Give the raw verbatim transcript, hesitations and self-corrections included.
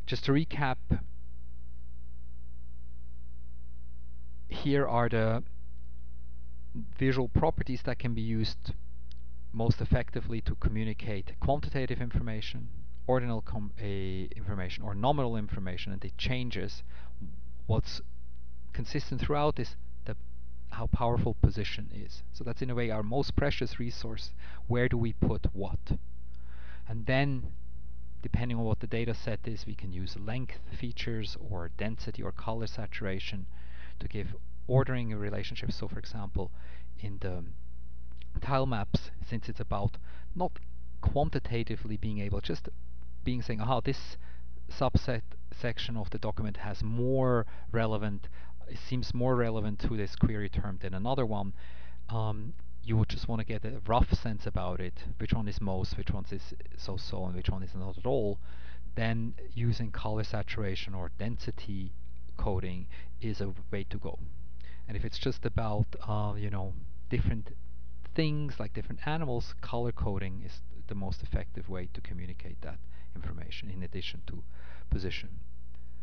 just to recap, here are the visual properties that can be used most effectively to communicate quantitative information, ordinal com a information, or nominal information, and it changes. What's consistent throughout is the how powerful position is. So that's in a way our most precious resource. Where do we put what? And then, depending on what the data set is, we can use length features or density or color saturation to give ordering a relationship. So for example, in the tile maps, since it's about not quantitatively being able, just being saying, aha, this subset section of the document has more relevant, it seems more relevant to this query term than another one. Um, you would just want to get a rough sense about it, which one is most, which one is so-so, and which one is not at all. Then using color saturation or density coding is a way to go. And if it's just about, uh, you know, different things like different animals, color coding is the most effective way to communicate that information in addition to position.